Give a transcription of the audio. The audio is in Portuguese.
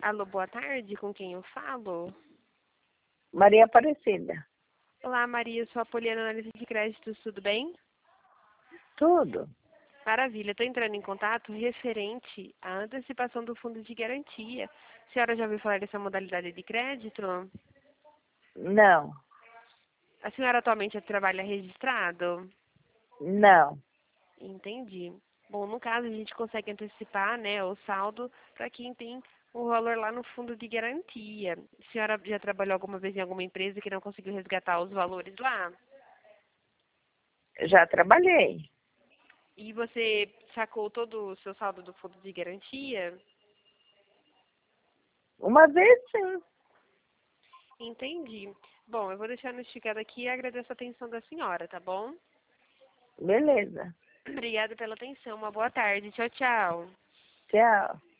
Alô, boa tarde, com quem eu falo? Maria Aparecida. Olá, Maria, eu sou a Poliana, analista de créditos, tudo bem? Tudo? Maravilha, estou entrando em contato referente à antecipação do fundo de garantia. A senhora já ouviu falar dessa modalidade de crédito? Não, A senhora atualmente trabalha registrado? não. Entendi. Bom, no caso, a gente consegue antecipar, né, o saldo para quem tem o valor lá no fundo de garantia. A senhora já trabalhou alguma vez em alguma empresa que não conseguiu resgatar os valores lá? Já trabalhei. E você sacou todo o seu saldo do fundo de garantia? Uma vez, sim. Entendi. Bom, eu vou deixar notificado aqui e agradeço a atenção da senhora, tá bom? Beleza. Obrigada pela atenção. Uma boa tarde. Tchau, tchau. Tchau.